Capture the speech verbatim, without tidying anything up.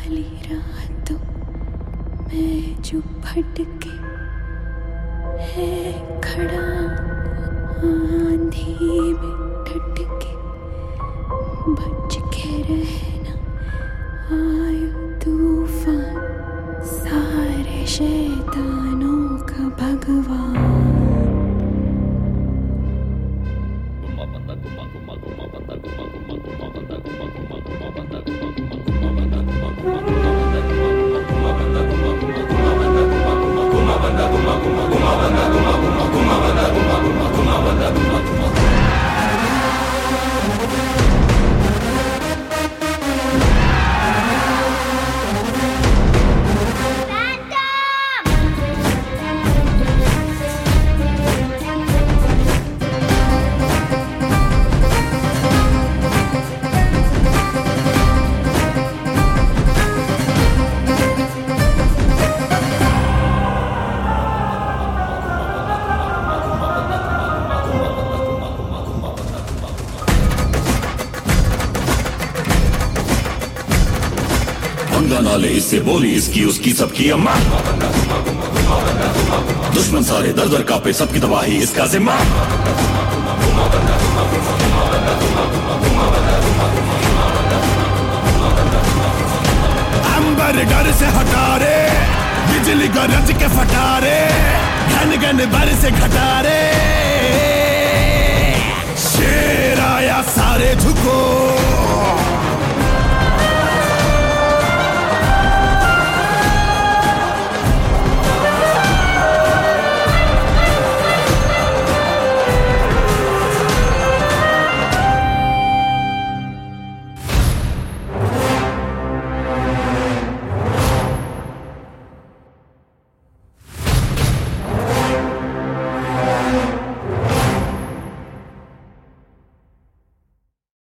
काली रातों मैं जो भटके है खड़ा आंधी में ठटके बच के रहना आयु तूफान सारे शैतानों का भगवान। नाले इससे बोली इसकी उसकी सबकी अम्मा, दुश्मन सारे दर दर कांपे सबकी तबाही इसका जिम्मा। अंबर घर से हटा रे बिजली गरज के फटारे घन घन भर से घटारे शेर आया सारे झुको।